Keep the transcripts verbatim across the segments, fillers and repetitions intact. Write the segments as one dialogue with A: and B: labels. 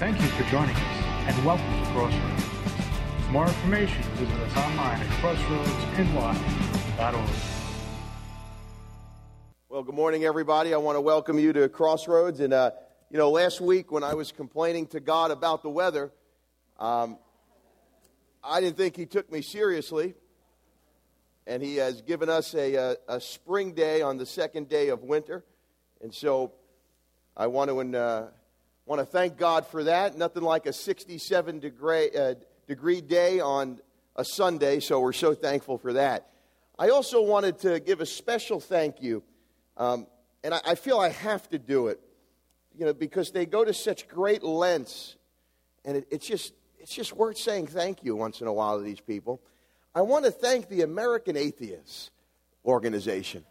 A: Thank you for joining us, and welcome to Crossroads. For more information, visit us online at crossroads n y dot org.
B: Well, good morning, everybody. I want to welcome you to Crossroads. And, uh, you know, last week when I was complaining to God about the weather, um, I didn't think He took me seriously. And He has given us a, a, a spring day on the second day of winter. And so I want to uh, want to thank God for that. Nothing like a sixty-seven degree, uh, degree day on a Sunday, so we're so thankful for that. I also wanted to give a special thank you, um, and I, I feel I have to do it, you know, because they go to such great lengths, and it, it's just it's just worth saying thank you once in a while to these people. I want to thank the American Atheists organization.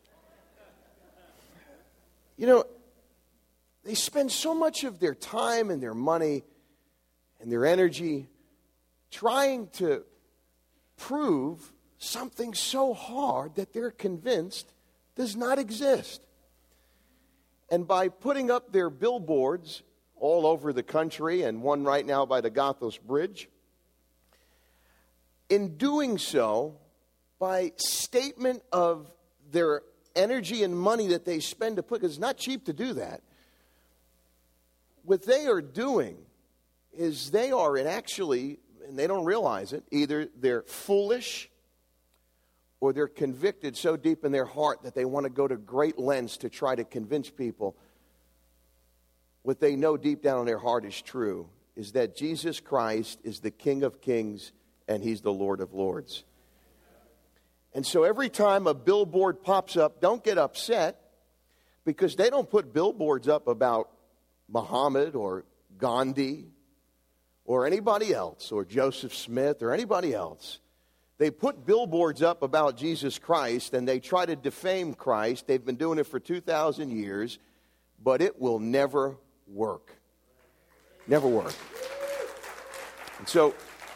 B: You know, they spend so much of their time and their money and their energy trying to prove something so hard that they're convinced does not exist. And by putting up their billboards all over the country, and one right now by the Goethals Bridge, in doing so, by statement of their energy and money that they spend to put, because it's not cheap to do that, what they are doing is they are in actually, and they don't realize it, either they're foolish or they're convicted so deep in their heart that they want to go to great lengths to try to convince people what they know deep down in their heart is true, is that Jesus Christ is the King of Kings and He's the Lord of Lords. And so every time a billboard pops up, don't get upset, because they don't put billboards up about Muhammad or Gandhi or anybody else, or Joseph Smith or anybody else. They put billboards up about Jesus Christ, and they try to defame Christ. They've been doing it for two thousand years, but it will never work. Never work. And so,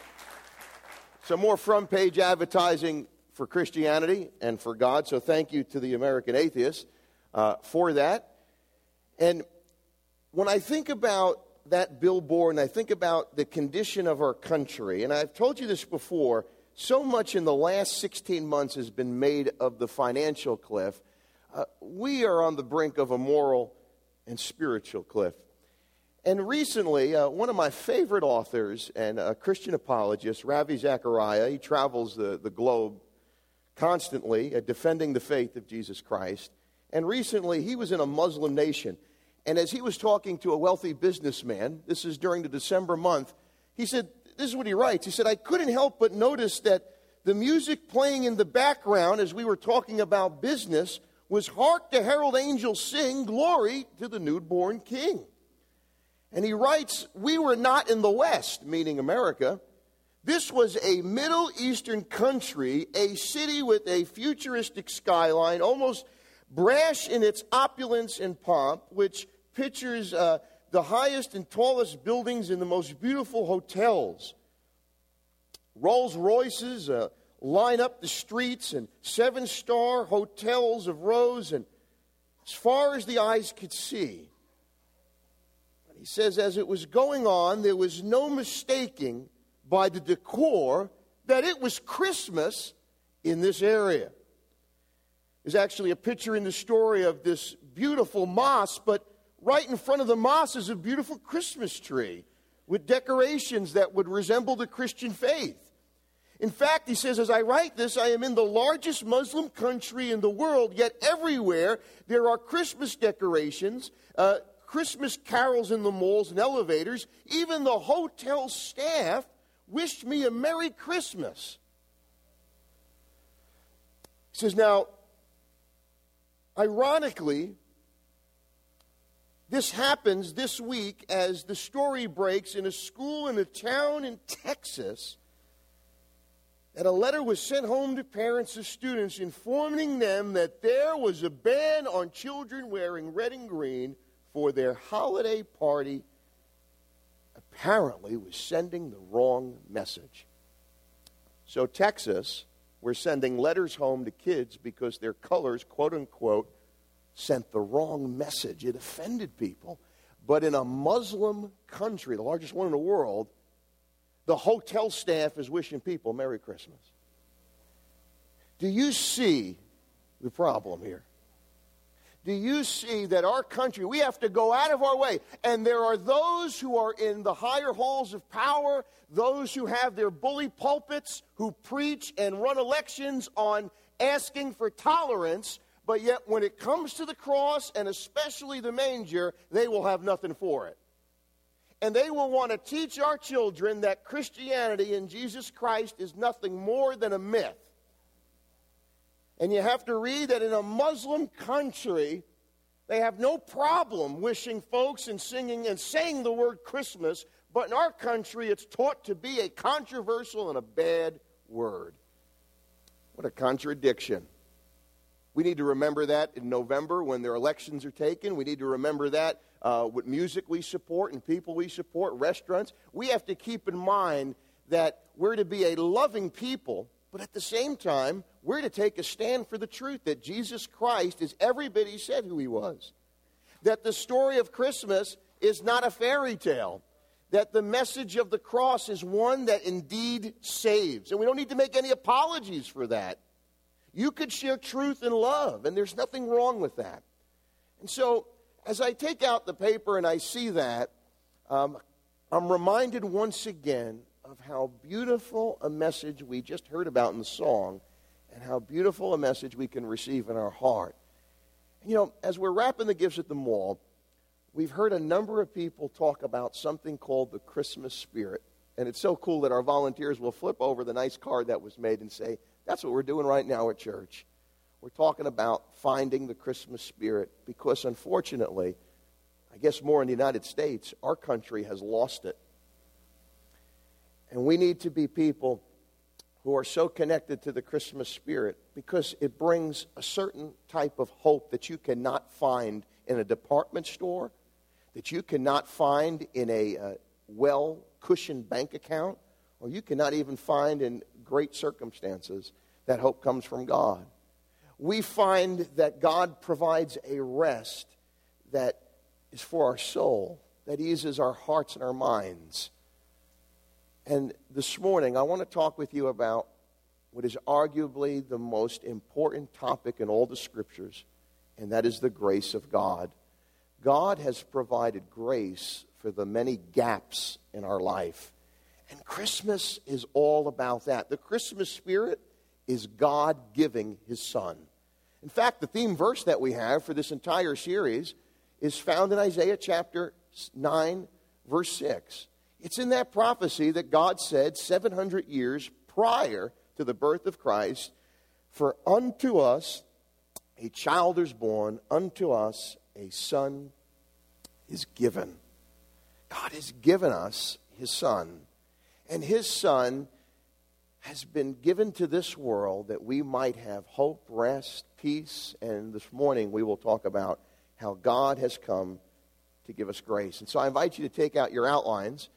B: some more front page advertising for Christianity and for God. So thank you to the American Atheists uh, for that. And when I think about that billboard and I think about the condition of our country, and I've told you this before, so much in the last sixteen months has been made of the financial cliff. Uh, we are on the brink of a moral and spiritual cliff. And recently, uh, one of my favorite authors and a Christian apologist, Ravi Zachariah, he travels the, the globe constantly uh, defending the faith of Jesus Christ. And recently, he was in a Muslim nation. And as he was talking to a wealthy businessman, this is during the December month, he said, this is what he writes. He said, I couldn't help but notice that the music playing in the background as we were talking about business was Hark the Herald Angels Sing, Glory to the Newborn King. And he writes, we were not in the West, meaning America. This was a Middle Eastern country, a city with a futuristic skyline, almost brash in its opulence and pomp, which pictures uh, the highest and tallest buildings in the most beautiful hotels. Rolls Royces uh, line up the streets, and seven-star hotels of rows, and as far as the eyes could see. He says, as it was going on, there was no mistaking by the decor that it was Christmas in this area. There's actually a picture in the story of this beautiful mosque, but right in front of the mosque is a beautiful Christmas tree with decorations that would resemble the Christian faith. In fact, he says, as I write this, I am in the largest Muslim country in the world, yet everywhere there are Christmas decorations, uh, Christmas carols in the malls and elevators. Even the hotel staff wished me a Merry Christmas. He says, now, ironically, this happens this week as the story breaks in a school in a town in Texas that a letter was sent home to parents of students informing them that there was a ban on children wearing red and green for their holiday party. Apparently was sending the wrong message. So Texas, we're sending letters home to kids because their colors, quote unquote, sent the wrong message. It offended people. But in a Muslim country, the largest one in the world, the hotel staff is wishing people Merry Christmas. Do you see the problem here? Do you see that our country, we have to go out of our way, and there are those who are in the higher halls of power, those who have their bully pulpits, who preach and run elections on asking for tolerance, but yet when it comes to the cross, and especially the manger, they will have nothing for it. And they will want to teach our children that Christianity in Jesus Christ is nothing more than a myth. And you have to read that in a Muslim country, they have no problem wishing folks and singing and saying the word Christmas, but in our country, it's taught to be a controversial and a bad word. What a contradiction. We need to remember that in November when their elections are taken. We need to remember that uh, with music we support and people we support, restaurants. We have to keep in mind that we're to be a loving people, but at the same time, we're to take a stand for the truth that Jesus Christ is every bit he said who he was. That the story of Christmas is not a fairy tale. That the message of the cross is one that indeed saves. And we don't need to make any apologies for that. You could share truth and love, and there's nothing wrong with that. And so, as I take out the paper and I see that, um, I'm reminded once again of how beautiful a message we just heard about in the song, and how beautiful a message we can receive in our heart. You know, as we're wrapping the gifts at the mall, we've heard a number of people talk about something called the Christmas spirit. And it's so cool that our volunteers will flip over the nice card that was made and say, that's what we're doing right now at church. We're talking about finding the Christmas spirit because, unfortunately, I guess more in the United States, our country has lost it. And we need to be people who are so connected to the Christmas spirit because it brings a certain type of hope that you cannot find in a department store, that you cannot find in a uh, well-cushioned bank account, or you cannot even find in great circumstances. That hope comes from God. We find that God provides a rest that is for our soul, that eases our hearts and our minds. And this morning, I want to talk with you about what is arguably the most important topic in all the Scriptures, and that is the grace of God. God has provided grace for the many gaps in our life. And Christmas is all about that. The Christmas spirit is God giving his Son. In fact, the theme verse that we have for this entire series is found in Isaiah chapter nine, verse six. It's in that prophecy that God said seven hundred years prior to the birth of Christ, "For unto us a child is born, unto us a son is given." God has given us his Son. And his Son has been given to this world that we might have hope, rest, peace. And this morning we will talk about how God has come to give us grace. And so I invite you to take out your outlines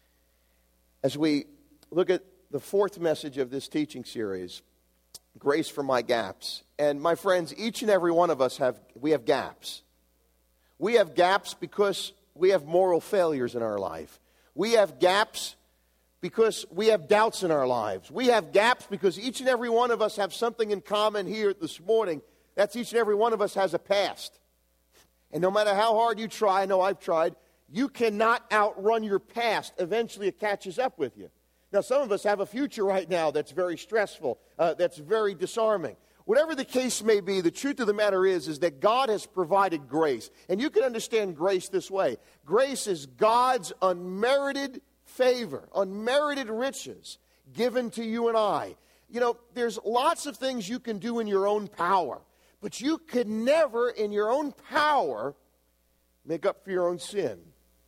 B: as we look at the fourth message of this teaching series, Grace for My Gaps. And my friends, each and every one of us have, we have gaps. We have gaps because we have moral failures in our life. We have gaps because we have doubts in our lives. We have gaps because each and every one of us have something in common here this morning. That's each and every one of us has a past. And no matter how hard you try, I know I've tried, you cannot outrun your past. Eventually it catches up with you. Now, some of us have a future right now that's very stressful, uh, that's very disarming. Whatever the case may be, the truth of the matter is, is that God has provided grace. And you can understand grace this way. Grace is God's unmerited favor, unmerited riches given to you and I. You know, there's lots of things you can do in your own power, but you could never, in your own power, make up for your own sin.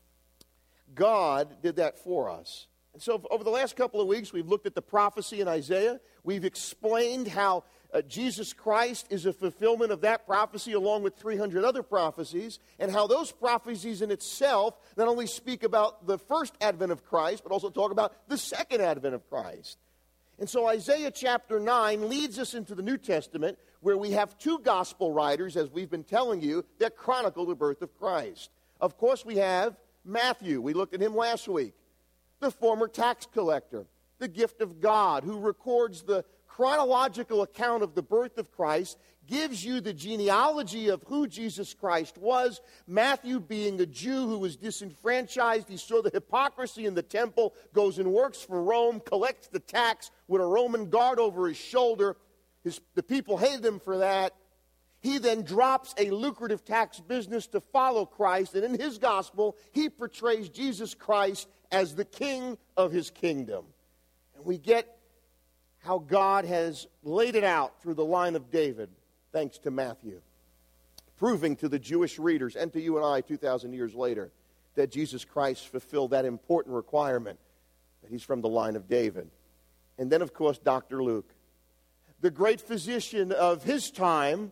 B: God did that for us. And so over the last couple of weeks, we've looked at the prophecy in Isaiah. We've explained how uh, Jesus Christ is a fulfillment of that prophecy along with three hundred other prophecies, and how those prophecies in itself not only speak about the first advent of Christ, but also talk about the second advent of Christ. And so Isaiah chapter nine leads us into the New Testament, where we have two gospel writers, as we've been telling you, that chronicle the birth of Christ. Of course, we have Matthew. We looked at him last week. The former tax collector, the gift of God, who records the chronological account of the birth of Christ, gives you the genealogy of who Jesus Christ was. Matthew, being a Jew who was disenfranchised, he saw the hypocrisy in the temple, goes and works for Rome, collects the tax with a Roman guard over his shoulder. His, the people hated him for that. He then drops a lucrative tax business to follow Christ, and in his gospel, he portrays Jesus Christ as the king of his kingdom. And we get how God has laid it out through the line of David, thanks to Matthew, proving to the Jewish readers and to you and I two thousand years later that Jesus Christ fulfilled that important requirement, that he's from the line of David. And then, of course, Doctor Luke, the great physician of his time,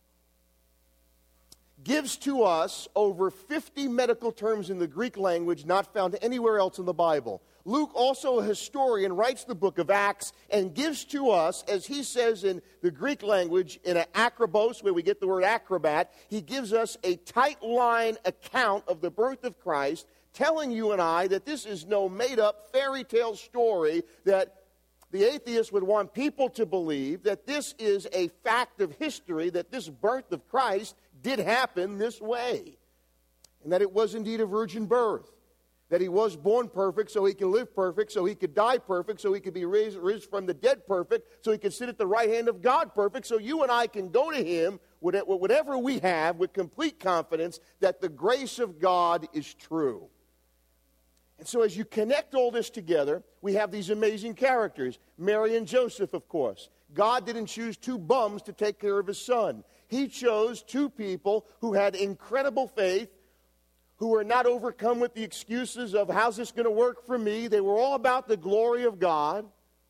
B: gives to us over fifty medical terms in the Greek language not found anywhere else in the Bible. Luke, also a historian, writes the book of Acts and gives to us, as he says in the Greek language, in an acrobos, where we get the word acrobat, he gives us a tight line account of the birth of Christ, telling you and I that this is no made-up fairy tale story that the atheist would want people to believe, that this is a fact of history, that this birth of Christ did happen this way, and that it was indeed a virgin birth, that he was born perfect so he can live perfect, so he could die perfect, so he could be raised, raised from the dead perfect, so he could sit at the right hand of God perfect, so you and I can go to him with whatever we have with complete confidence that the grace of God is true. And so as you connect all this together, we have these amazing characters. Mary and Joseph, of course. God didn't choose two bums to take care of his son. He chose two people who had incredible faith, who were not overcome with the excuses of, how's this going to work for me? They were all about the glory of God.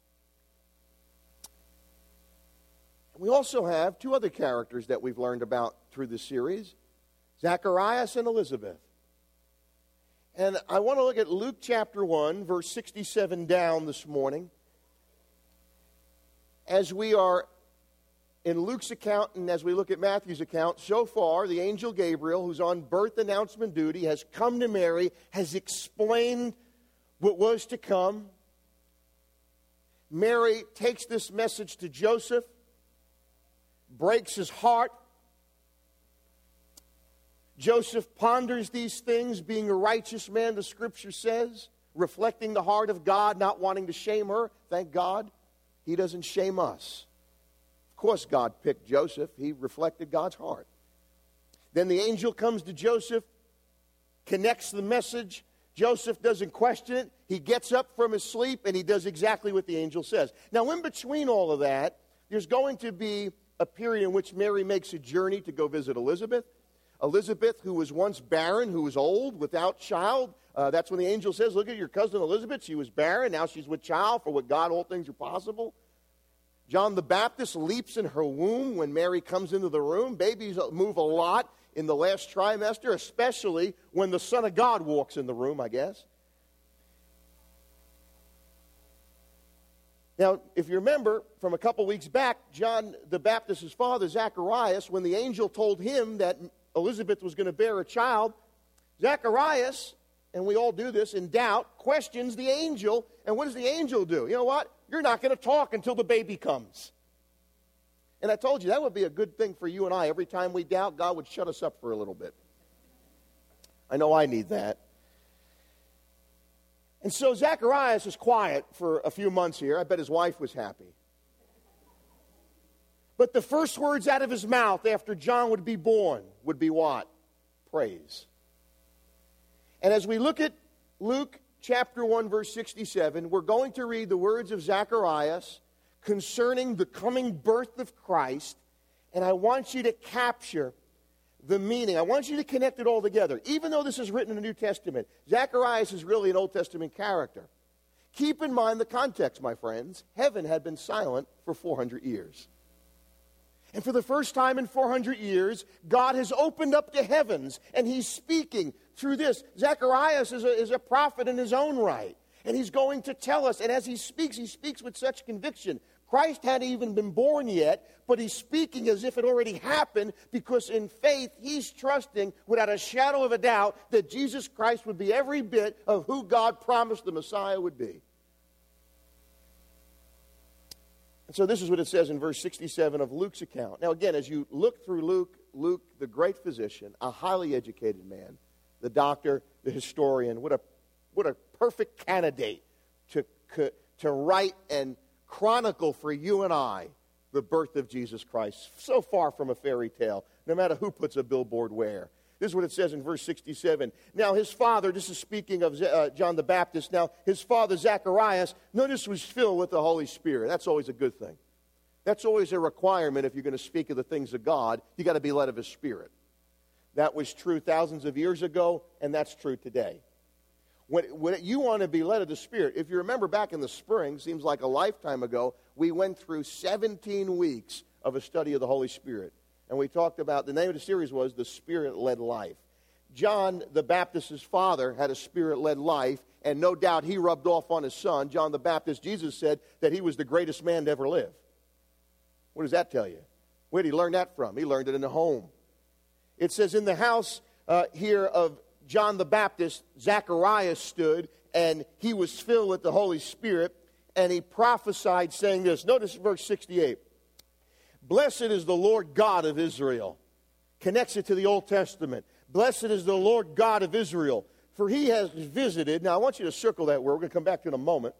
B: And we also have two other characters that we've learned about through this series, Zacharias and Elizabeth. And I want to look at Luke chapter one, verse sixty-seven down this morning. As we are in Luke's account and as we look at Matthew's account, so far the angel Gabriel, who's on birth announcement duty, has come to Mary, has explained what was to come. Mary takes this message to Joseph, breaks his heart. Joseph ponders these things, being a righteous man, the Scripture says, reflecting the heart of God, not wanting to shame her. Thank God, he doesn't shame us. Of course, God picked Joseph. He reflected God's heart. Then the angel comes to Joseph, connects the message. Joseph doesn't question it. He gets up from his sleep, and he does exactly what the angel says. Now, in between all of that, there's going to be a period in which Mary makes a journey to go visit Elizabeth. Elizabeth, who was once barren, who was old, without child. Uh, that's when the angel says, look at your cousin Elizabeth. She was barren. Now she's with child. For with God, all things are possible. John the Baptist leaps in her womb when Mary comes into the room. Babies move a lot in the last trimester, especially when the Son of God walks in the room, I guess. Now, if you remember from a couple weeks back, John the Baptist's father, Zacharias, when the angel told him that Elizabeth was going to bear a child, Zacharias, and we all do this in doubt, questions the angel. And what does the angel do? You know what? You're not going to talk until the baby comes. And I told you that would be a good thing for you and I. Every time we doubt, God would shut us up for a little bit. I know I need that. And so Zacharias is quiet for a few months here. I bet his wife was happy. But the first words out of his mouth after John would be born would be what? Praise. And as we look at Luke chapter one, verse sixty-seven, we're going to read the words of Zacharias concerning the coming birth of Christ. And I want you to capture the meaning. I want you to connect it all together. Even though this is written in the New Testament, Zacharias is really an Old Testament character. Keep in mind the context, my friends. Heaven had been silent for four hundred years. And for the first time in four hundred years, God has opened up the heavens, and he's speaking through this. Zacharias is a, is a prophet in his own right, and he's going to tell us, and as he speaks, he speaks with such conviction. Christ hadn't even been born yet, but he's speaking as if it already happened, because in faith he's trusting without a shadow of a doubt that Jesus Christ would be every bit of who God promised the Messiah would be. And so this is what it says in verse sixty-seven of Luke's account. Now again, as you look through Luke, Luke, the great physician, a highly educated man, the doctor, the historian, what a, what a perfect candidate to, to write and chronicle for you and I the birth of Jesus Christ. So far from a fairy tale, no matter who puts a billboard where. This is what it says in verse sixty-seven. Now his father, this is speaking of uh, John the Baptist, now his father Zacharias, notice, was filled with the Holy Spirit. That's always a good thing. That's always a requirement if you're going to speak of the things of God. You got to be led of his Spirit. That was true thousands of years ago, and that's true today. When, when you want to be led of the Spirit, if you remember back in the spring, seems like a lifetime ago, we went through seventeen weeks of a study of the Holy Spirit. And we talked about, the name of the series was The Spirit-Led Life. John the Baptist's father had a Spirit-led life, and no doubt he rubbed off on his son. John the Baptist, Jesus said that he was the greatest man to ever live. What does that tell you? Where did he learn that from? He learned it in the home. It says in the house uh, here of John the Baptist, Zacharias stood, and he was filled with the Holy Spirit, and he prophesied saying this. Notice verse sixty-eight. Blessed is the Lord God of Israel. Connects it to the Old Testament. Blessed is the Lord God of Israel, for he has visited. Now, I want you to circle that word. We're going to come back to it in a moment.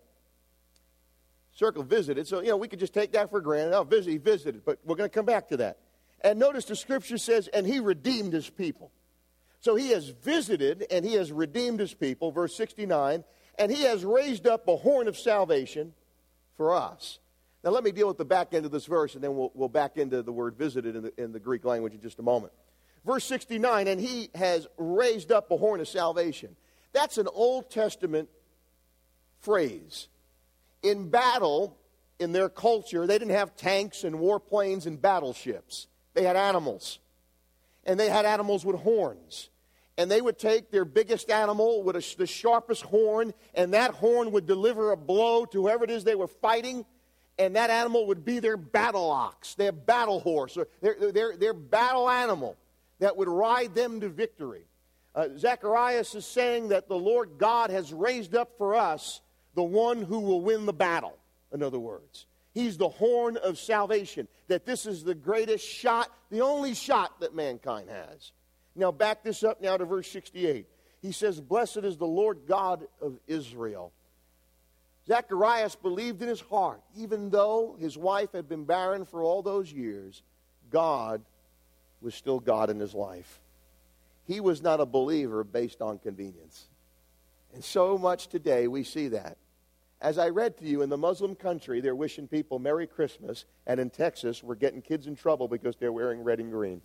B: Circle visited. So, you know, we could just take that for granted. Oh, visit, he visited. But we're going to come back to that. And notice the Scripture says, and he redeemed his people. So he has visited and he has redeemed his people, verse sixty-nine, and he has raised up a horn of salvation for us. Now let me deal with the back end of this verse, and then we'll, we'll back into the word visited in the, in the Greek language in just a moment. Verse sixty-nine, and he has raised up a horn of salvation. That's an Old Testament phrase. In battle, in their culture, they didn't have tanks and warplanes and battleships. They had animals. And they had animals with horns. And they would take their biggest animal with a, the sharpest horn, and that horn would deliver a blow to whoever it is they were fighting, and that animal would be their battle ox, their battle horse, or their, their, their battle animal that would ride them to victory. Uh, Zacharias is saying that the Lord God has raised up for us the one who will win the battle, in other words. He's the horn of salvation, that this is the greatest shot, the only shot that mankind has. Now back this up now to verse sixty-eight. He says, blessed is the Lord God of Israel. Zacharias believed in his heart, even though his wife had been barren for all those years, God was still God in his life. He was not a believer based on convenience. And so much today we see that. As I read to you, in the Muslim country, they're wishing people Merry Christmas, and in Texas, we're getting kids in trouble because they're wearing red and green.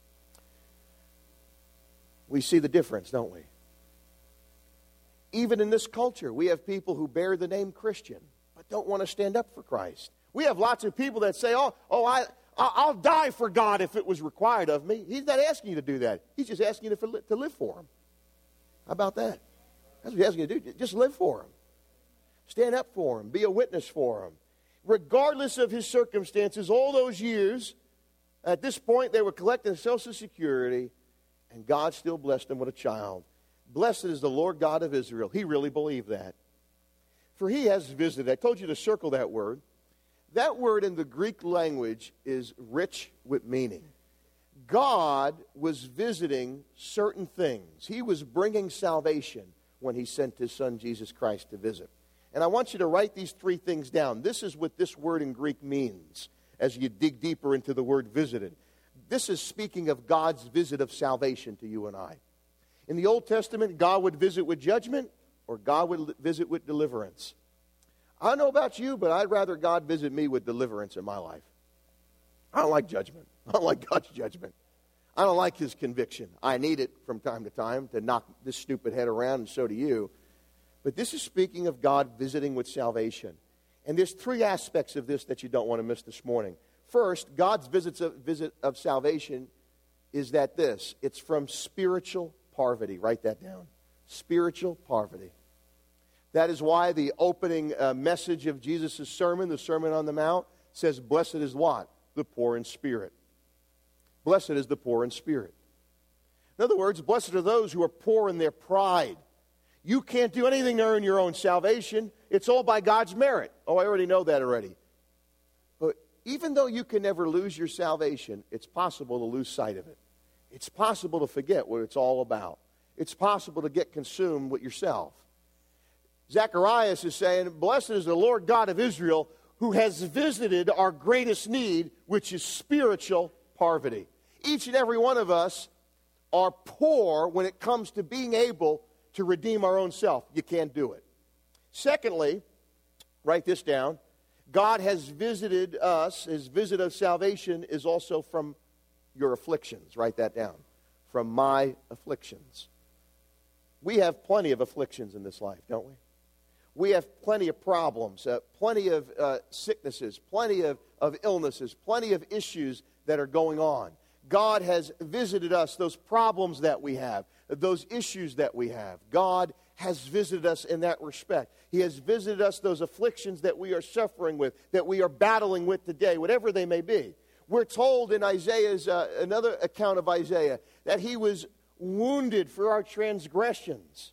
B: We see the difference, don't we? Even in this culture, we have people who bear the name Christian, but don't want to stand up for Christ. We have lots of people that say, oh, oh I, I'll die for God if it was required of me. He's not asking you to do that. He's just asking you to, to live for him. How about that? That's what he's asking you to do. Just live for him. Stand up for him. Be a witness for him. Regardless of his circumstances, all those years, at this point, they were collecting Social Security, and God still blessed them with a child. Blessed is the Lord God of Israel. He really believed that. For he has visited. I told you to circle that word. That word in the Greek language is rich with meaning. God was visiting certain things. He was bringing salvation when he sent his son Jesus Christ to visit. And I want you to write these three things down. This is what this word in Greek means as you dig deeper into the word visited. This is speaking of God's visit of salvation to you and I. In the Old Testament, God would visit with judgment, or God would visit with deliverance. I don't know about you, but I'd rather God visit me with deliverance in my life. I don't like judgment. I don't like God's judgment. I don't like his conviction. I need it from time to time to knock this stupid head around, and so do you. But this is speaking of God visiting with salvation. And there's three aspects of this that you don't want to miss this morning. First, God's visits of, visit of salvation is that this. It's from spiritual poverty. Write that down. Spiritual poverty. That is why the opening uh, message of Jesus' sermon, the Sermon on the Mount, says, blessed is what? The poor in spirit. Blessed is the poor in spirit. In other words, blessed are those who are poor in their pride. You can't do anything to earn your own salvation. It's all by God's merit. Oh, I already know that already. But even though you can never lose your salvation, it's possible to lose sight of it. It's possible to forget what it's all about. It's possible to get consumed with yourself. Zacharias is saying, blessed is the Lord God of Israel, who has visited our greatest need, which is spiritual poverty. Each and every one of us are poor when it comes to being able to redeem our own self. You can't do it. Secondly, write this down, God has visited us. His visit of salvation is also from your afflictions. Write that down. From my afflictions. We have plenty of afflictions in this life, don't we? We have plenty of problems, uh, plenty of uh, sicknesses, plenty of, of illnesses, plenty of issues that are going on. God has visited us, those problems that we have, those issues that we have. God has visited us in that respect. He has visited us those afflictions that we are suffering with, that we are battling with today, whatever they may be. We're told in Isaiah's, uh, another account of Isaiah, that he was wounded for our transgressions,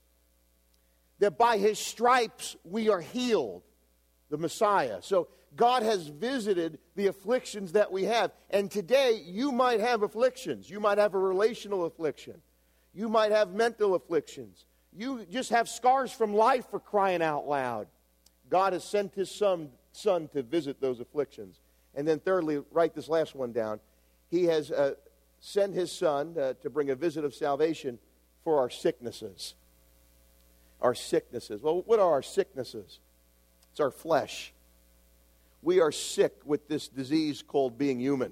B: that by his stripes we are healed, the Messiah. So God has visited the afflictions that we have. And today you might have afflictions. You might have a relational affliction. You might have mental afflictions. You just have scars from life, for crying out loud. God has sent his son, son to visit those afflictions. And then thirdly, write this last one down. He has uh, sent his son uh, to bring a visit of salvation for our sicknesses. Our sicknesses. Well, what are our sicknesses? It's our flesh. We are sick with this disease called being human.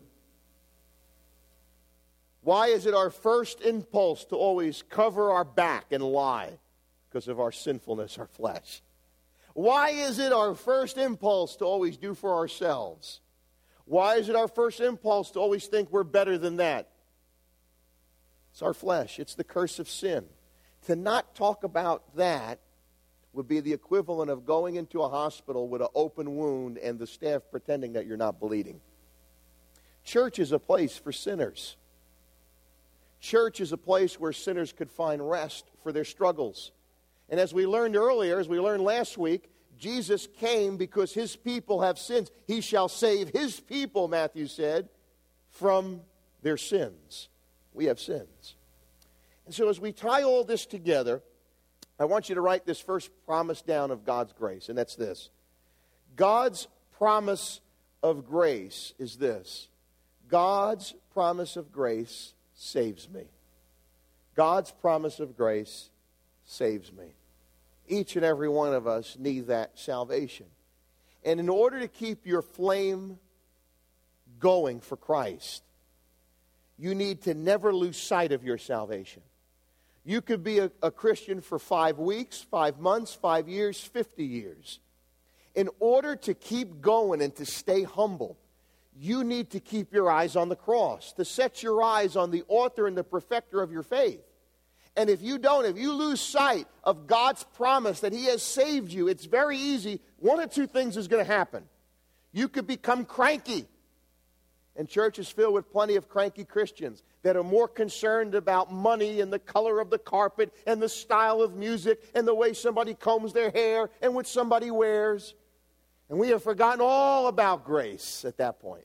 B: Why is it our first impulse to always cover our back and lie? Because of our sinfulness, our flesh. Why is it our first impulse to always do for ourselves? Why is it our first impulse to always think we're better than that? It's our flesh. It's the curse of sin. To not talk about that would be the equivalent of going into a hospital with an open wound and the staff pretending that you're not bleeding. Church is a place for sinners. Church is a place where sinners could find rest for their struggles. And as we learned earlier, as we learned last week, Jesus came because his people have sins. He shall save his people, Matthew said, from their sins. We have sins. And so as we tie all this together, I want you to write this first promise down of God's grace, and that's this. God's promise of grace is this. God's promise of grace saves me. God's promise of grace saves me. Each and every one of us need that salvation. And in order to keep your flame going for Christ, you need to never lose sight of your salvation. You could be a, a Christian for five weeks, five months, five years, fifty years. In order to keep going and to stay humble, you need to keep your eyes on the cross, to set your eyes on the author and the perfecter of your faith. And if you don't, if you lose sight of God's promise that he has saved you, it's very easy. One or two things is going to happen. You could become cranky. And church is filled with plenty of cranky Christians that are more concerned about money and the color of the carpet and the style of music and the way somebody combs their hair and what somebody wears. And we have forgotten all about grace at that point.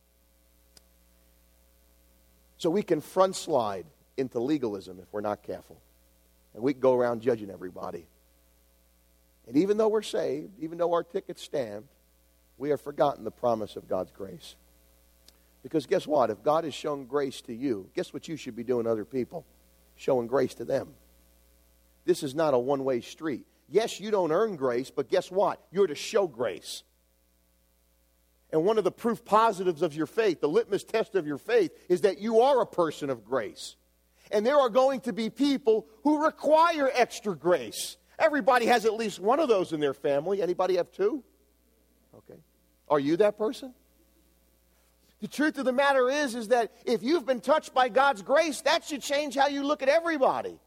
B: So we can front slide into legalism if we're not careful. And we can go around judging everybody. And even though we're saved, even though our ticket's stamped, we have forgotten the promise of God's grace. Because guess what? If God has shown grace to you, guess what you should be doing to other people? Showing grace to them. This is not a one-way street. Yes, you don't earn grace, but guess what? You're to show grace. And one of the proof positives of your faith, the litmus test of your faith, is that you are a person of grace. And there are going to be people who require extra grace. Everybody has at least one of those in their family. Anybody have two? Okay. Are you that person? The truth of the matter is, is that if you've been touched by God's grace, that should change how you look at everybody.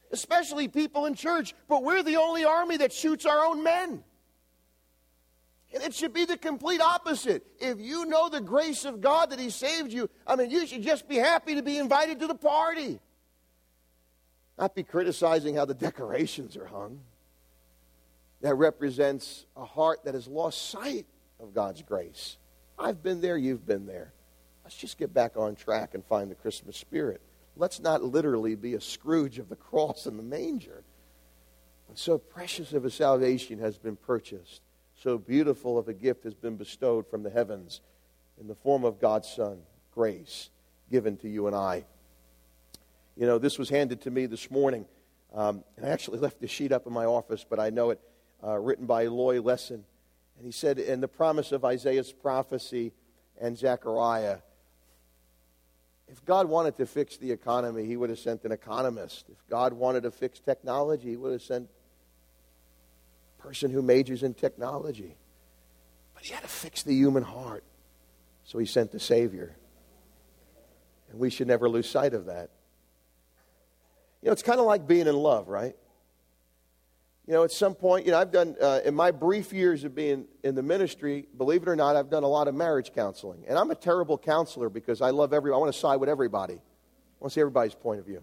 B: Especially people in church. But we're the only army that shoots our own men. And it should be the complete opposite. If you know the grace of God that He saved you, I mean, you should just be happy to be invited to the party. Not be criticizing how the decorations are hung. That represents a heart that has lost sight of God's grace. I've been there, you've been there. Let's just get back on track and find the Christmas spirit. Let's not literally be a Scrooge of the cross and the manger. And so precious of a salvation has been purchased. So beautiful of a gift has been bestowed from the heavens in the form of God's Son, grace given to you and I. You know, this was handed to me this morning. Um, and I actually left the sheet up in my office, but I know it, uh, written by Loy Lesson. And he said, in the promise of Isaiah's prophecy and Zechariah, if God wanted to fix the economy, He would have sent an economist. If God wanted to fix technology, He would have sent a person who majors in technology. But He had to fix the human heart. So He sent the Savior. And we should never lose sight of that. You know, it's kind of like being in love, right? You know, at some point, you know, I've done, uh, in my brief years of being in the ministry, believe it or not, I've done a lot of marriage counseling. And I'm a terrible counselor because I love everyone. I want to side with everybody. I want to see everybody's point of view.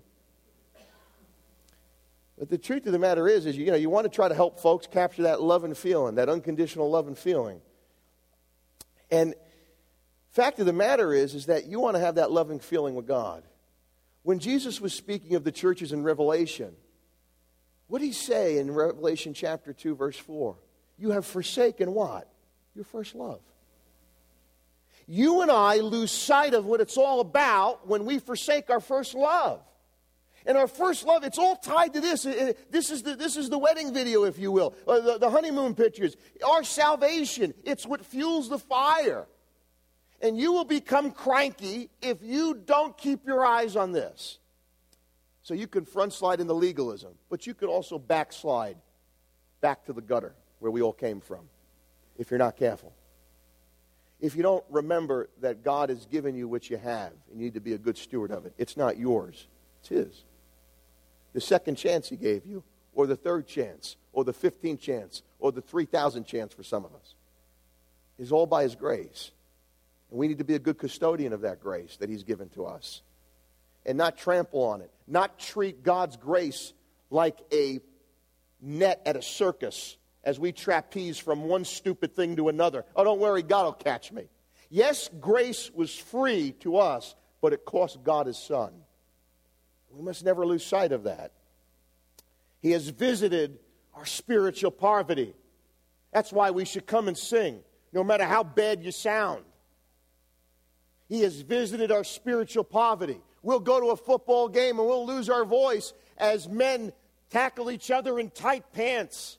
B: But the truth of the matter is, is, you know, you want to try to help folks capture that love and feeling, that unconditional love and feeling. And fact of the matter is, is that you want to have that loving feeling with God. When Jesus was speaking of the churches in Revelation, what did He say in Revelation chapter two, verse four? You have forsaken what? Your first love. You and I lose sight of what it's all about when we forsake our first love. And our first love, it's all tied to this. This is the, this is the wedding video, if you will, or the, the honeymoon pictures. Our salvation, it's what fuels the fire. And you will become cranky if you don't keep your eyes on this. So you can front slide into legalism, but you could also backslide back to the gutter where we all came from, if you're not careful. If you don't remember that God has given you what you have, and you need to be a good steward of it. It's not yours, it's His. The second chance He gave you, or the third chance, or the fifteenth chance, or the three thousand chance for some of us, is all by His grace. And we need to be a good custodian of that grace that He's given to us. And not trample on it. Not treat God's grace like a net at a circus as we trapeze from one stupid thing to another. Oh, don't worry, God will catch me. Yes, grace was free to us, but it cost God His Son. We must never lose sight of that. He has visited our spiritual poverty. That's why we should come and sing, no matter how bad you sound. He has visited our spiritual poverty. We'll go to a football game and we'll lose our voice as men tackle each other in tight pants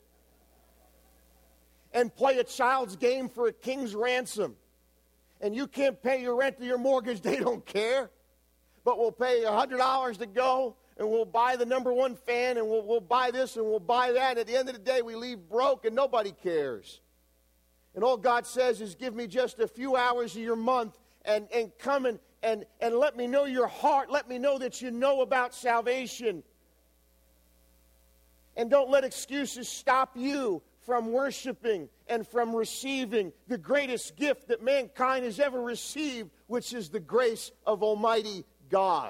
B: and play a child's game for a king's ransom. And you can't pay your rent or your mortgage, they don't care. But we'll pay one hundred dollars to go, and we'll buy the number one fan, and we'll, we'll buy this and we'll buy that. And at the end of the day, we leave broke and nobody cares. And all God says is, give me just a few hours of your month and, and come and And, and let me know your heart. Let me know that you know about salvation. And don't let excuses stop you from worshiping and from receiving the greatest gift that mankind has ever received, which is the grace of Almighty God.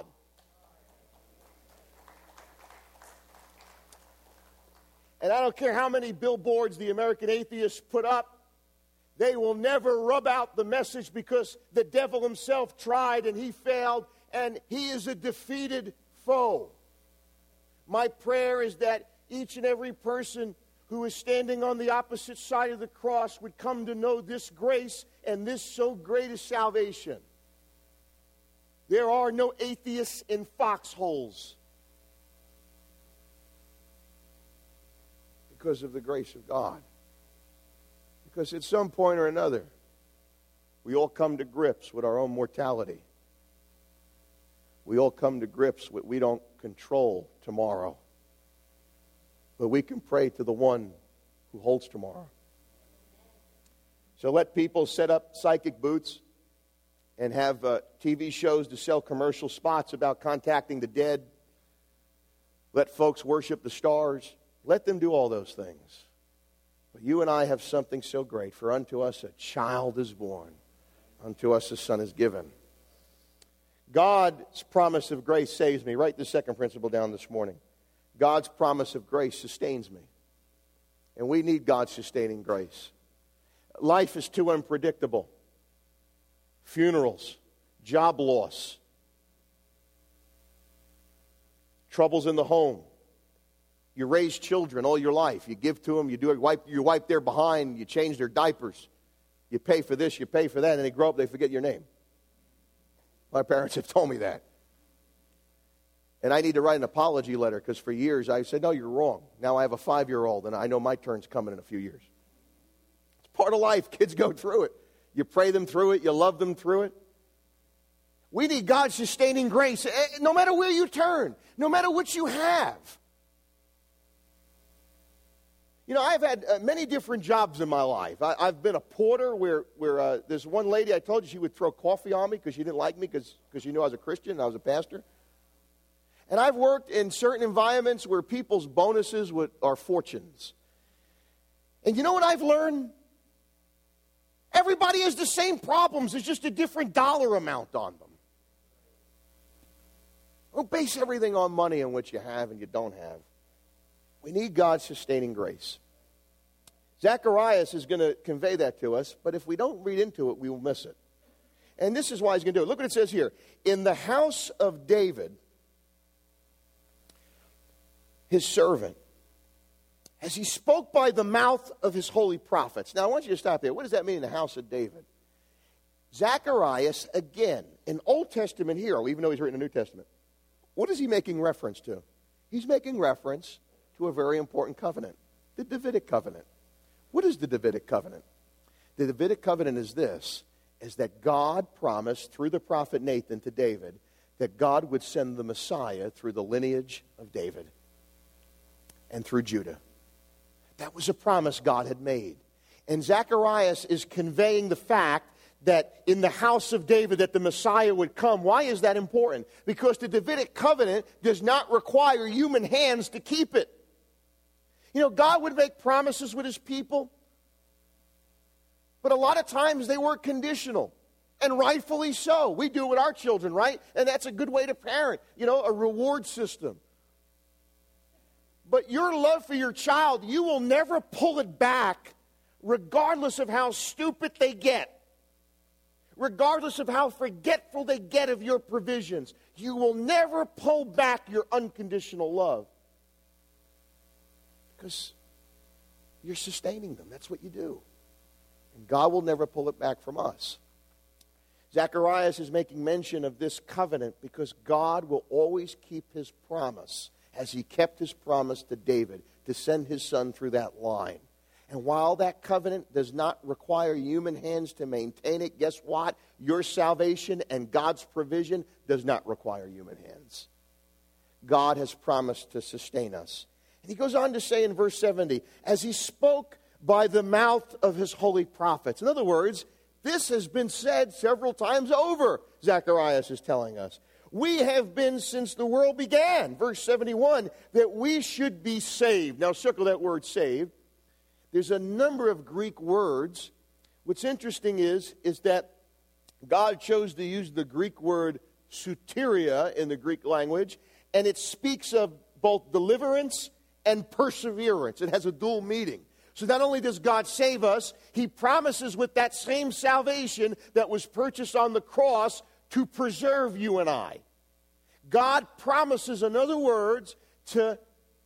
B: And I don't care how many billboards the American atheists put up, they will never rub out the message because the devil himself tried and he failed, and he is a defeated foe. My prayer is that each and every person who is standing on the opposite side of the cross would come to know this grace and this so great a salvation. There are no atheists in foxholes because of the grace of God. Because at some point or another, we all come to grips with our own mortality. We all come to grips with we don't control tomorrow. But we can pray to the one who holds tomorrow. So let people set up psychic booths and have uh, T V shows to sell commercial spots about contacting the dead. Let folks worship the stars. Let them do all those things. But you and I have something so great. For unto us a child is born, unto us a son is given. God's promise of grace saves me. Write the second principle down this morning. God's promise of grace sustains me. And we need God's sustaining grace. Life is too unpredictable. Funerals, job loss, troubles in the home. You raise children all your life. You give to them, you do it, wipe, you wipe their behind, you change their diapers. You pay for this, you pay for that, and they grow up, they forget your name. My parents have told me that. And I need to write an apology letter because for years I said, no, you're wrong. Now I have a five-year-old, and I know my turn's coming in a few years. It's part of life. Kids go through it. You pray them through it. You love them through it. We need God's sustaining grace no matter where you turn, no matter what you have. You know, I've had uh, many different jobs in my life. I, I've been a porter where, where uh, there's one lady, I told you she would throw coffee on me because she didn't like me because she knew I was a Christian and I was a pastor. And I've worked in certain environments where people's bonuses would, are fortunes. And you know what I've learned? Everybody has the same problems. There's just a different dollar amount on them. Don't base everything on money and what you have and you don't have. We need God's sustaining grace. Zacharias is going to convey that to us, but if we don't read into it, we will miss it. And this is why he's going to do it. Look what it says here. In the house of David, his servant, as he spoke by the mouth of his holy prophets. Now, I want you to stop there. What does that mean in the house of David? Zacharias, again, an Old Testament hero, even though he's written a New Testament. What is he making reference to? He's making reference to a very important covenant, the Davidic covenant. What is the Davidic covenant? The Davidic covenant is this, is that God promised through the prophet Nathan to David that God would send the Messiah through the lineage of David and through Judah. That was a promise God had made. And Zacharias is conveying the fact that in the house of David that the Messiah would come. Why is that important? Because the Davidic covenant does not require human hands to keep it. You know, God would make promises with his people, but a lot of times they were conditional, and rightfully so. We do it with our children, right? And that's a good way to parent, you know, a reward system. But your love for your child, you will never pull it back regardless of how stupid they get, regardless of how forgetful they get of your provisions. You will never pull back your unconditional love because you're sustaining them. That's what you do. And God will never pull it back from us. Zacharias is making mention of this covenant because God will always keep his promise, as he kept his promise to David to send his son through that line. And while that covenant does not require human hands to maintain it, guess what? Your salvation and God's provision does not require human hands. God has promised to sustain us. And he goes on to say in verse seventy, as he spoke by the mouth of his holy prophets. In other words, this has been said several times over, Zacharias is telling us. We have been since the world began, verse seventy-one, that we should be saved. Now circle that word saved. There's a number of Greek words. What's interesting is, is that God chose to use the Greek word soteria in the Greek language, and it speaks of both deliverance and perseverance. It has a dual meaning. So not only does God save us, he promises with that same salvation that was purchased on the cross to preserve you and I. God promises, in other words, to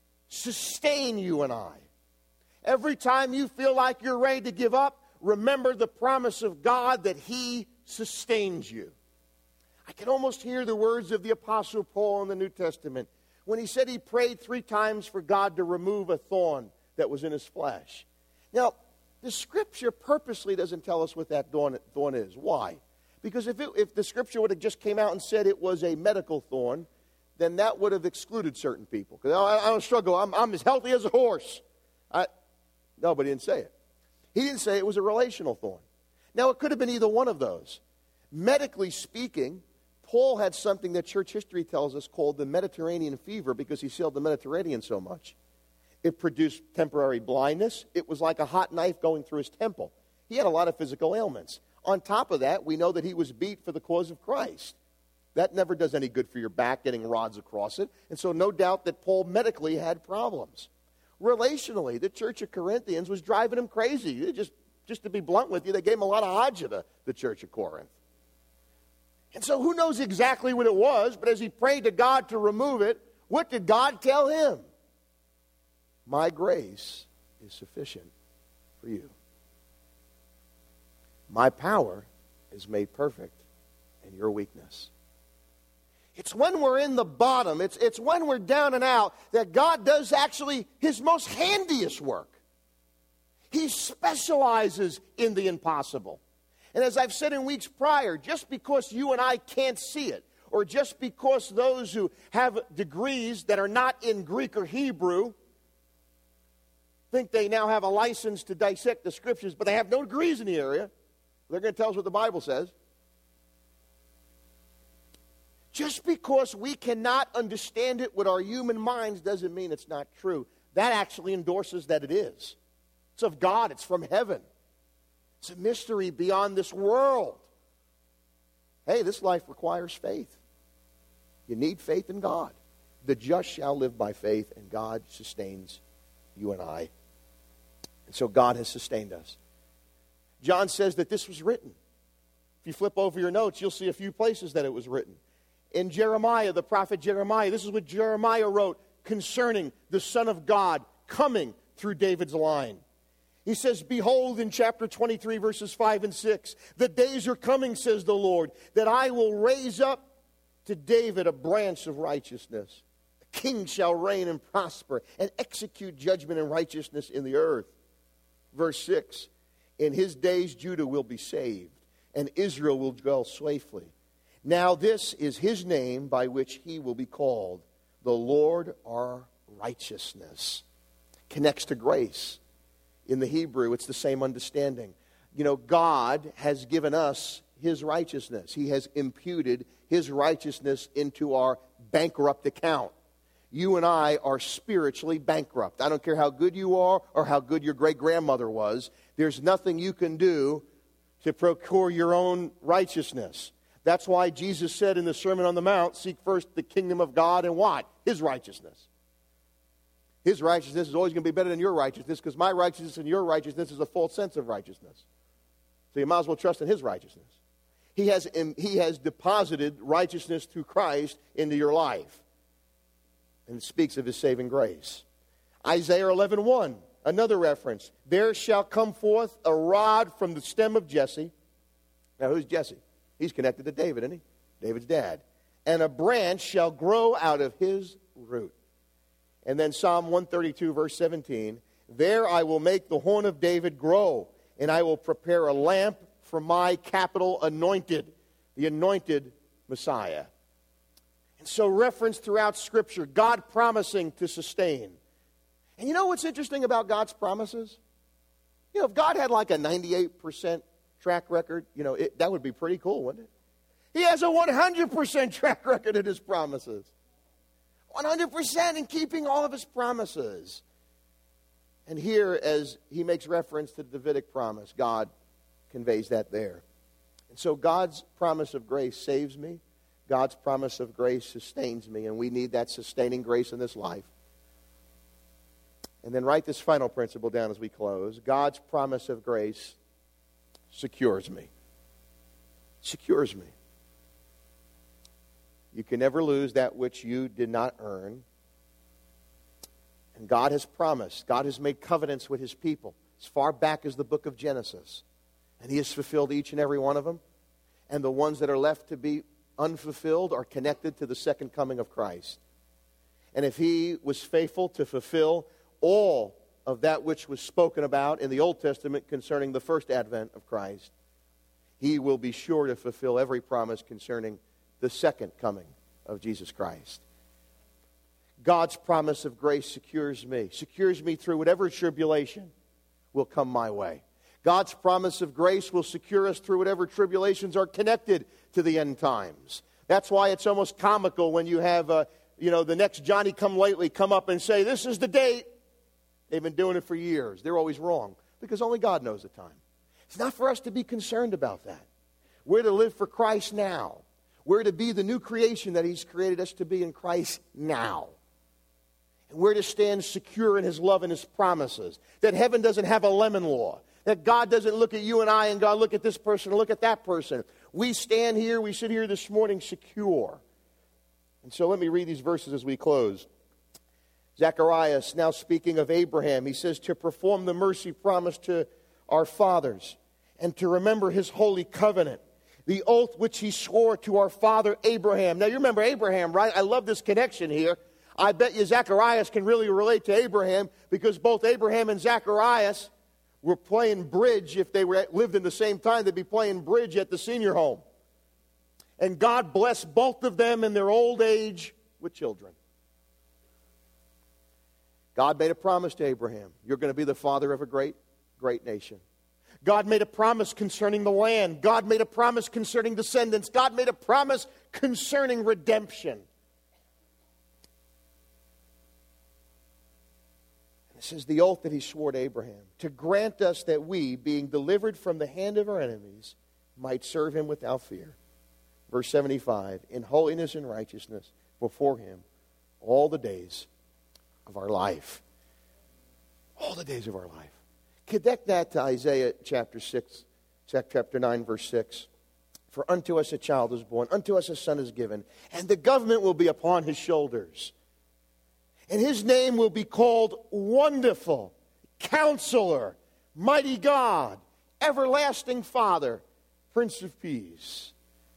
B: sustain you and I. Every time you feel like you're ready to give up, remember the promise of God that he sustains you. I can almost hear the words of the Apostle Paul in the New Testament when he said he prayed three times for God to remove a thorn that was in his flesh. Now, the Scripture purposely doesn't tell us what that thorn, thorn is. Why? Because if, it, if the Scripture would have just came out and said it was a medical thorn, then that would have excluded certain people. Because I, I don't struggle. I'm, I'm as healthy as a horse. I, no, but he didn't say it. He didn't say it was a relational thorn. Now, it could have been either one of those. Medically speaking, Paul had something that church history tells us called the Mediterranean fever because he sailed the Mediterranean so much. It produced temporary blindness. It was like a hot knife going through his temple. He had a lot of physical ailments. On top of that, we know that he was beat for the cause of Christ. That never does any good for your back, getting rods across it. And so no doubt that Paul medically had problems. Relationally, the church of Corinthians was driving him crazy. They just, just to be blunt with you, they gave him a lot of agita, the church of Corinth. And so who knows exactly what it was, but as he prayed to God to remove it, what did God tell him? My grace is sufficient for you. My power is made perfect in your weakness. It's when we're in the bottom, it's, it's when we're down and out, that God does actually his most handiest work. He specializes in the impossible. And as I've said in weeks prior, just because you and I can't see it, or just because those who have degrees that are not in Greek or Hebrew think they now have a license to dissect the scriptures, but they have no degrees in the area, they're going to tell us what the Bible says. Just because we cannot understand it with our human minds doesn't mean it's not true. That actually endorses that it is. It's of God. It's from heaven. It's a mystery beyond this world. Hey, this life requires faith. You need faith in God. The just shall live by faith, and God sustains you and I. And so God has sustained us. John says that this was written. If you flip over your notes, you'll see a few places that it was written. In Jeremiah, the prophet Jeremiah, this is what Jeremiah wrote concerning the Son of God coming through David's line. He says, behold, in chapter twenty-three, verses five and six, the days are coming, says the Lord, that I will raise up to David a branch of righteousness. A king shall reign and prosper and execute judgment and righteousness in the earth. Verse six, in his days Judah will be saved, and Israel will dwell safely. Now this is his name by which he will be called, the Lord our righteousness. Connects to grace. In the Hebrew, it's the same understanding. You know, God has given us his righteousness. He has imputed his righteousness into our bankrupt account. You and I are spiritually bankrupt. I don't care how good you are or how good your great-grandmother was. There's nothing you can do to procure your own righteousness. That's why Jesus said in the Sermon on the Mount, seek first the kingdom of God and what? His righteousness. His righteousness is always going to be better than your righteousness, because my righteousness and your righteousness is a false sense of righteousness. So you might as well trust in his righteousness. He has, he has deposited righteousness through Christ into your life. And it speaks of his saving grace. Isaiah eleven one, another reference. There shall come forth a rod from the stem of Jesse. Now who's Jesse? He's connected to David, isn't he? David's dad. And a branch shall grow out of his root. And then Psalm one thirty-two, verse seventeen. There I will make the horn of David grow, and I will prepare a lamp for my capital anointed, the anointed Messiah. And so referenced throughout Scripture, God promising to sustain. And you know what's interesting about God's promises? You know, if God had like a ninety-eight percent track record, you know, it, that would be pretty cool, wouldn't it? He has a one hundred percent track record in his promises. one hundred percent in keeping all of his promises. And here, as he makes reference to the Davidic promise, God conveys that there. And so God's promise of grace saves me. God's promise of grace sustains me, and we need that sustaining grace in this life. And then write this final principle down as we close. God's promise of grace secures me. Secures me. You can never lose that which you did not earn. And God has promised. God has made covenants with his people as far back as the book of Genesis. And he has fulfilled each and every one of them. And the ones that are left to be unfulfilled are connected to the second coming of Christ. And if he was faithful to fulfill all of that which was spoken about in the Old Testament concerning the first advent of Christ, he will be sure to fulfill every promise concerning the second coming of Jesus Christ. God's promise of grace secures me, secures me through whatever tribulation will come my way. God's promise of grace will secure us through whatever tribulations are connected to the end times. That's why it's almost comical when you have, uh, you know, the next Johnny-come-lately come up and say, this is the date. They've been doing it for years. They're always wrong because only God knows the time. It's not for us to be concerned about that. We're to live for Christ now. We're to be the new creation that He's created us to be in Christ now. And we're to stand secure in His love and His promises. That heaven doesn't have a lemon law. That God doesn't look at you and I and God look at this person and look at that person. We stand here, we sit here this morning secure. And so let me read these verses as we close. Zacharias, now speaking of Abraham, he says, to perform the mercy promised to our fathers and to remember His holy covenant, the oath which He swore to our father Abraham. Now you remember Abraham, right? I love this connection here. I bet you Zacharias can really relate to Abraham because both Abraham and Zacharias were playing bridge. If they were lived in the same time, they'd be playing bridge at the senior home. And God blessed both of them in their old age with children. God made a promise to Abraham. You're going to be the father of a great, great nation. God made a promise concerning the land. God made a promise concerning descendants. God made a promise concerning redemption. This is the oath that He swore to Abraham, to grant us that we, being delivered from the hand of our enemies, might serve Him without fear. Verse seventy-five, in holiness and righteousness before Him all the days of our life. All the days of our life. Connect that to Isaiah chapter six, chapter nine, verse six. For unto us a child is born, unto us a son is given, and the government will be upon His shoulders. And His name will be called Wonderful, Counselor, Mighty God, Everlasting Father, Prince of Peace.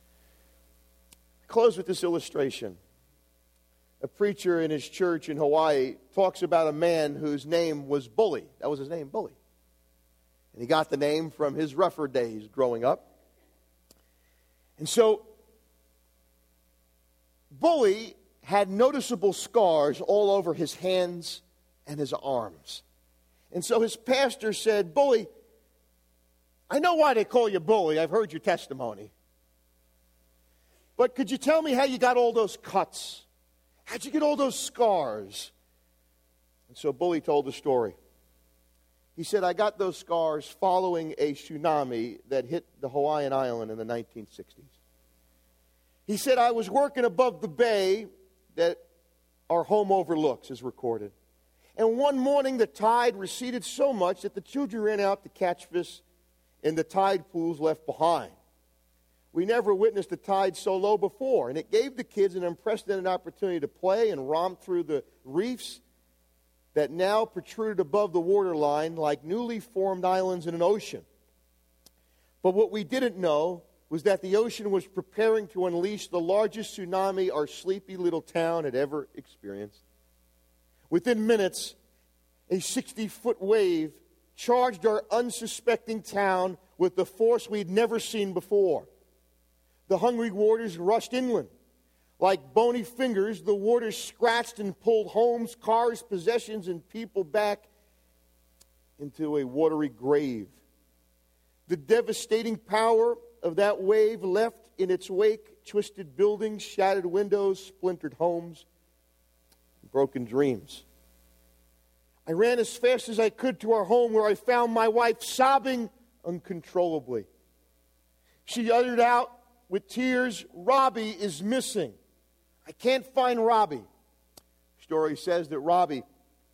B: I close with this illustration. A preacher in his church in Hawaii talks about a man whose name was Bully. That was his name, Bully. And he got the name from his rougher days growing up. And so, Bully had noticeable scars all over his hands and his arms. And so his pastor said, Bully, I know why they call you Bully. I've heard your testimony. But could you tell me how you got all those cuts? How'd you get all those scars? And so Bully told the story. He said, I got those scars following a tsunami that hit the Hawaiian island in the nineteen sixties. He said, I was working above the bay that our home overlooks, is recorded. And one morning the tide receded so much that the children ran out to catch fish in the tide pools left behind. We never witnessed a tide so low before, and it gave the kids an unprecedented opportunity to play and romp through the reefs that now protruded above the waterline like newly formed islands in an ocean. But what we didn't know was that the ocean was preparing to unleash the largest tsunami our sleepy little town had ever experienced. Within minutes, a sixty-foot wave charged our unsuspecting town with the force we'd never seen before. The hungry waters rushed inland. Like bony fingers, the waters scratched and pulled homes, cars, possessions, and people back into a watery grave. The devastating power of that wave left in its wake twisted buildings, shattered windows, splintered homes, broken dreams. I ran as fast as I could to our home, where I found my wife sobbing uncontrollably. She uttered out with tears, Robbie is missing. I can't find Robbie. Story says that Robbie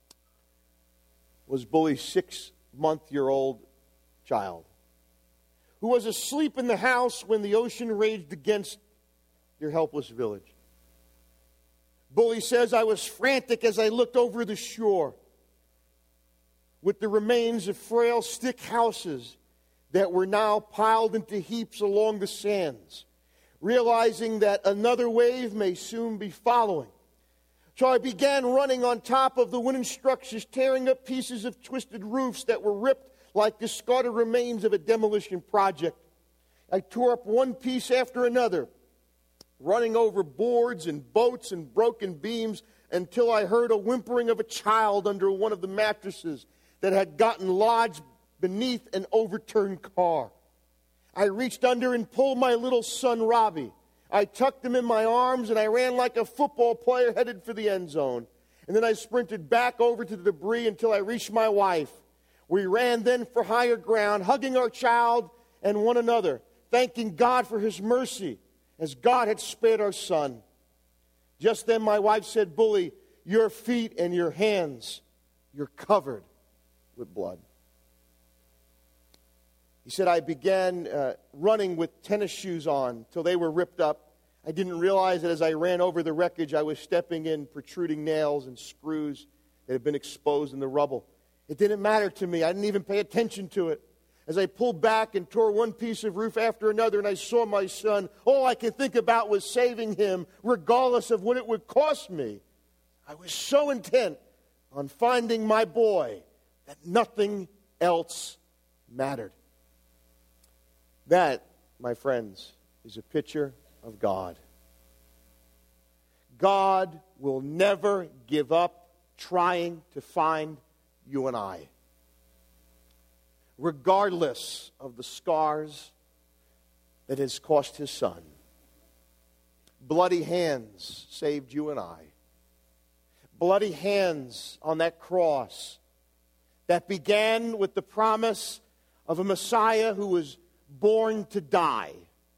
B: was Bully's six-month-year-old child, who was asleep in the house when the ocean raged against their helpless village. Bully says, I was frantic as I looked over the shore with the remains of frail stick houses that were now piled into heaps along the sands, realizing that another wave may soon be following. So I began running on top of the wooden structures, tearing up pieces of twisted roofs that were ripped like discarded remains of a demolition project. I tore up one piece after another, running over boards and boats and broken beams until I heard a whimpering of a child under one of the mattresses that had gotten lodged beneath an overturned car. I reached under and pulled my little son, Robbie. I tucked him in my arms, and I ran like a football player headed for the end zone. And then I sprinted back over to the debris until I reached my wife. We ran then for higher ground, hugging our child and one another, thanking God for His mercy, as God had spared our son. Just then my wife said, "Bully, your feet and your hands, you're covered with blood." He said, "I began uh, running with tennis shoes on till they were ripped up. I didn't realize that as I ran over the wreckage, I was stepping in protruding nails and screws that had been exposed in the rubble. It didn't matter to me. I didn't even pay attention to it. As I pulled back and tore one piece of roof after another and I saw my son, all I could think about was saving him, regardless of what it would cost me. I was so intent on finding my boy that nothing else mattered." That, my friends, is a picture of God. God will never give up trying to find you and I, regardless of the scars that has cost His son. Bloody hands saved you and I. Bloody hands on that cross that began with the promise of a Messiah who was born to die,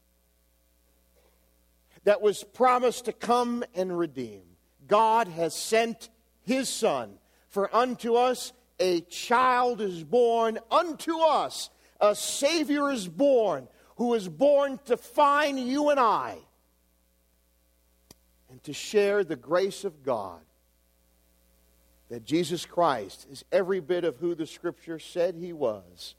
B: that was promised to come and redeem. God has sent His Son. For unto us a child is born, unto us a Savior is born, who is born to find you and I, and to share the grace of God. That Jesus Christ is every bit of who the Scripture said He was.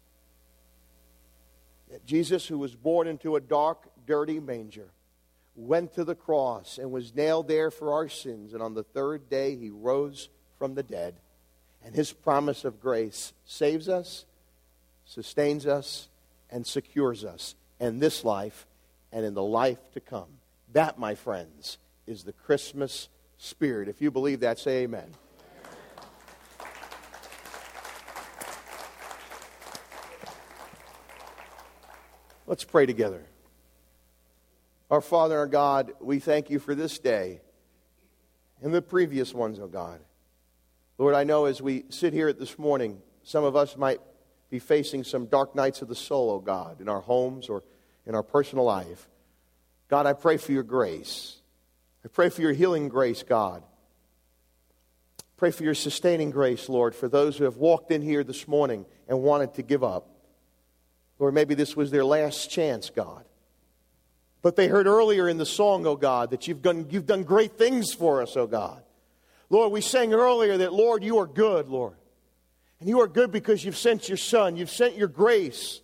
B: That Jesus, who was born into a dark, dirty manger, went to the cross and was nailed there for our sins. And on the third day, He rose from the dead. And His promise of grace saves us, sustains us, and secures us in this life and in the life to come. That, my friends, is the Christmas spirit. If you believe that, say amen. Let's pray together. Our Father, our God, we thank You for this day and the previous ones, oh God. Lord, I know as we sit here this morning, some of us might be facing some dark nights of the soul, oh God, in our homes or in our personal life. God, I pray for Your grace. I pray for Your healing grace, God. Pray for Your sustaining grace, Lord, for those who have walked in here this morning and wanted to give up. Lord, maybe this was their last chance, God. But they heard earlier in the song, oh God, that you've done, you've done great things for us, oh God. Lord, we sang earlier that, Lord, You are good, Lord. And You are good because You've sent Your Son. You've sent Your grace.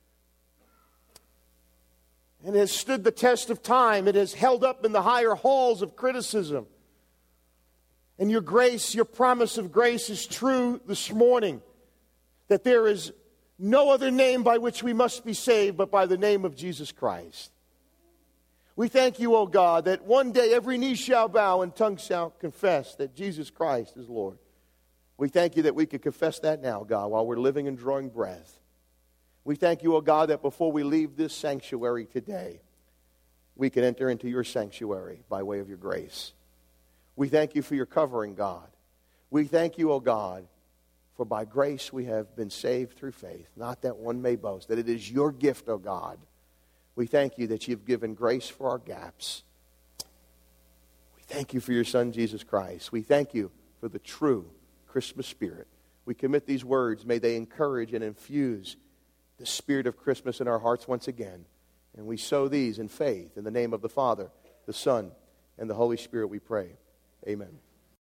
B: And it has stood the test of time. It has held up in the higher halls of criticism. And Your grace, Your promise of grace is true this morning. That there is no other name by which we must be saved but by the name of Jesus Christ. We thank You, O God, that one day every knee shall bow and tongue shall confess that Jesus Christ is Lord. We thank You that we could confess that now, God, while we're living and drawing breath. We thank You, O God, that before we leave this sanctuary today, we can enter into Your sanctuary by way of Your grace. We thank You for Your covering, God. We thank You, O God, for by grace we have been saved through faith, not that one may boast, that it is Your gift, O God. We thank You that You've given grace for our gaps. We thank You for Your Son, Jesus Christ. We thank You for the true Christmas spirit. We commit these words. May they encourage and infuse the spirit of Christmas in our hearts once again. And we sow these in faith. In the name of the Father, the Son, and the Holy Spirit we pray. Amen.